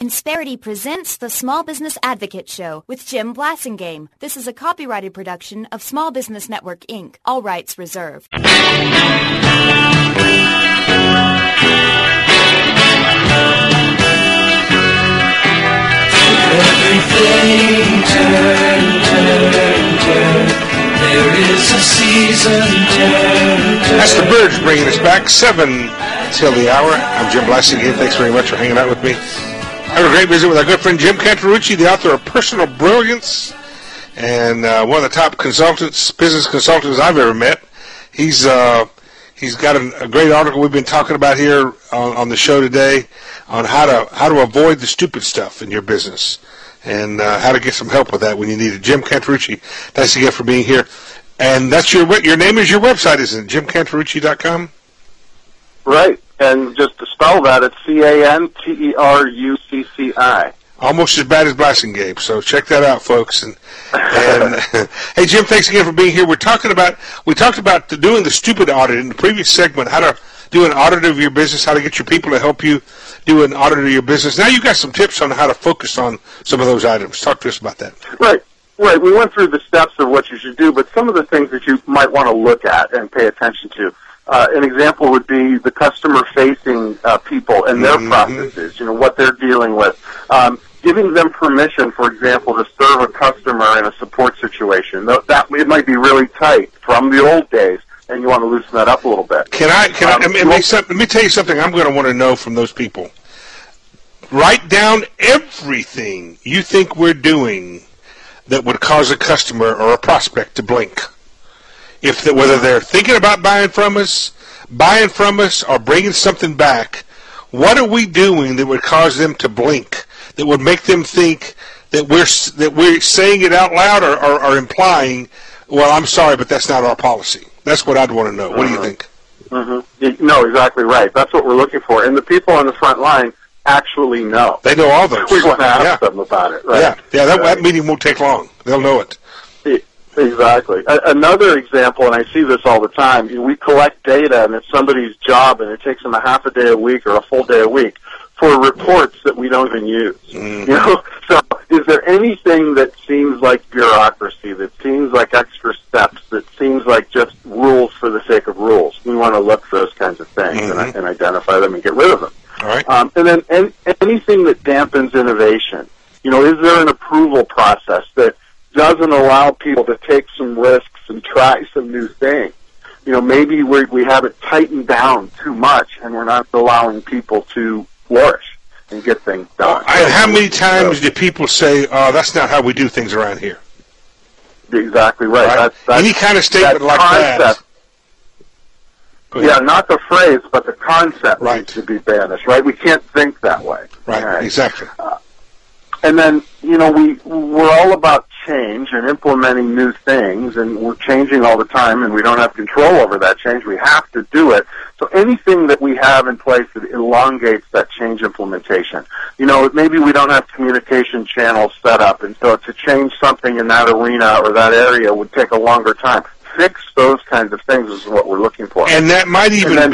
Insperity presents the Small Business Advocate Show with Jim Blasingame. This is a copyrighted production of Small Business Network, Inc. All rights reserved. Everything turn. There is a season turn. That's the Birds bringing us back, 7 till the hour. I'm Jim Blasingame. Thanks very much for hanging out with me. I had a great visit with our good friend Jim Cantarucci, the author of Personal Brilliance, and one of the top business consultants I've ever met. He's got a great article we've been talking about here on the show today on how to avoid the stupid stuff in your business and how to get some help with that when you need it. Jim Cantarucci, thanks again for being here. And that's your name is your website, isn't it? JimCantarucci.com? Right. And just to spell that, it's Canterucci. Almost as bad as Blasingame, so check that out, folks. And hey, Jim, thanks again for being here. We talked about doing the stupid audit in the previous segment, how to do an audit of your business, how to get your people to help you do an audit of your business. Now you got some tips on how to focus on some of those items. Talk to us about that. Right. We went through the steps of what you should do, but some of the things that you might want to look at and pay attention to. An example would be the customer-facing people and their processes, what they're dealing with. Giving them permission, for example, to serve a customer in a support situation. That it might be really tight from the old days, and you want to loosen that up a little bit. Let me tell you something I'm going to want to know from those people. Write down everything you think we're doing that would cause a customer or a prospect to blink. Whether they're thinking about buying from us, or bringing something back, what are we doing that would cause them to blink, that would make them think that we're saying it out loud or implying, well, I'm sorry, but that's not our policy? That's what I'd want to know. What do you think? No, exactly right. That's what we're looking for. And the people on the front line actually know. They know all those. We want to ask them about it, right? Yeah. That meeting won't take long. They'll know it. Exactly. Another example, and I see this all the time, we collect data, and it's somebody's job, and it takes them a half a day a week or a full day a week for reports that we don't even use. So is there anything that seems like bureaucracy, that seems like extra steps, that seems like just rules for the sake of rules? We want to look for those kinds of things and identify them and get rid of them. All right. And then anything that dampens innovation. Is there an approval process that doesn't allow people to take some risks and try some new things? Maybe we have it tightened down too much, and we're not allowing people to flourish and get things done. And how many times do people say, "Oh, that's not how we do things around here"? Exactly right. That's any kind of statement like that. Yeah, not the phrase, but the concept needs to be banished. Right? We can't think that way. Right. Exactly. And then, we're all about change and implementing new things, and we're changing all the time, and we don't have control over that change. We have to do it. So anything that we have in place that elongates that change implementation. Maybe we don't have communication channels set up, and so to change something in that arena or that area would take a longer time. Fix those kinds of things is what we're looking for. And that might even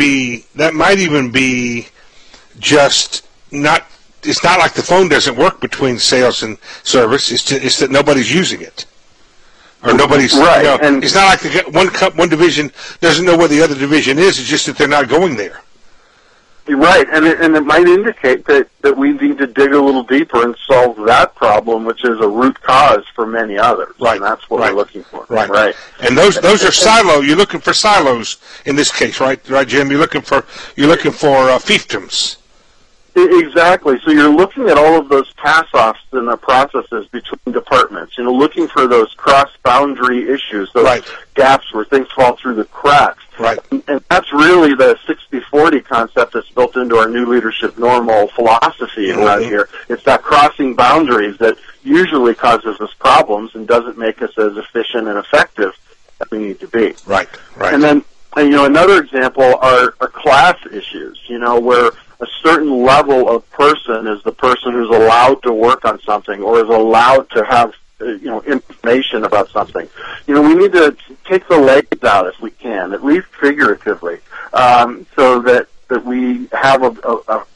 be just not. It's not like the phone doesn't work between sales and service. It's that nobody's using it, or nobody's. Right. It's not like one division doesn't know where the other division is. It's just that they're not going there. Right, and it might indicate that we need to dig a little deeper and solve that problem, which is a root cause for many others. Right. And that's what we're looking for. Right. And those are silos. You're looking for silos in this case, right, Jim? You're looking for fiefdoms. Exactly. So you're looking at all of those pass-offs and the processes between departments. Looking for those cross-boundary issues, those gaps where things fall through the cracks. Right. And that's really the 60-40 concept that's built into our new leadership normal philosophy around here. It's that crossing boundaries that usually causes us problems and doesn't make us as efficient and effective as we need to be. Right. And then, another example are class issues, where a certain level of person is the person who's allowed to work on something or is allowed to have information about something. We need to take the legs out if we can, at least figuratively, so that we have a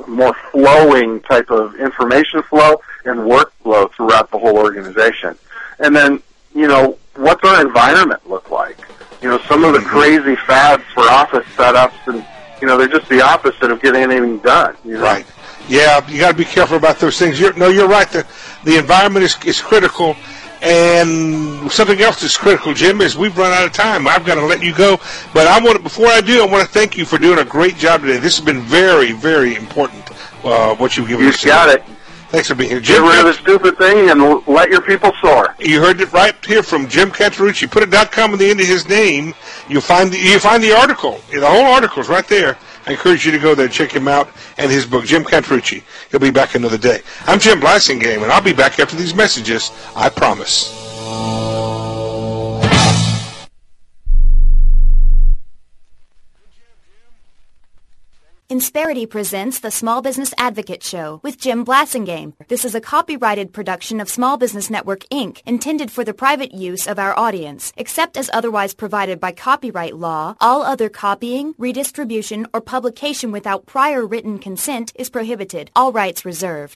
more flowing type of information flow and workflow throughout the whole organization. And then, what's our environment look like? Some of the crazy fads for office setups, and, they're just the opposite of getting anything done. Right. Yeah, you got to be careful about those things. You're right. The environment is critical. And something else that's critical, Jim, is we've run out of time. I've got to let you go. But before I do, I want to thank you for doing a great job today. This has been very, very important, what you've given us today. You got it. Thanks for being here. Jim, get rid of the stupid thing and let your people soar. You heard it right here from Jim Cantarucci. Put a .com at the end of his name. You'll find the article. The whole article is right there. I encourage you to go there and check him out and his book, Jim Cantarucci. He'll be back another day. I'm Jim Blasingame, and I'll be back after these messages. I promise. Insperity presents the Small Business Advocate Show with Jim Blasingame. This is a copyrighted production of Small Business Network, Inc., intended for the private use of our audience. Except as otherwise provided by copyright law, all other copying, redistribution, or publication without prior written consent is prohibited. All rights reserved.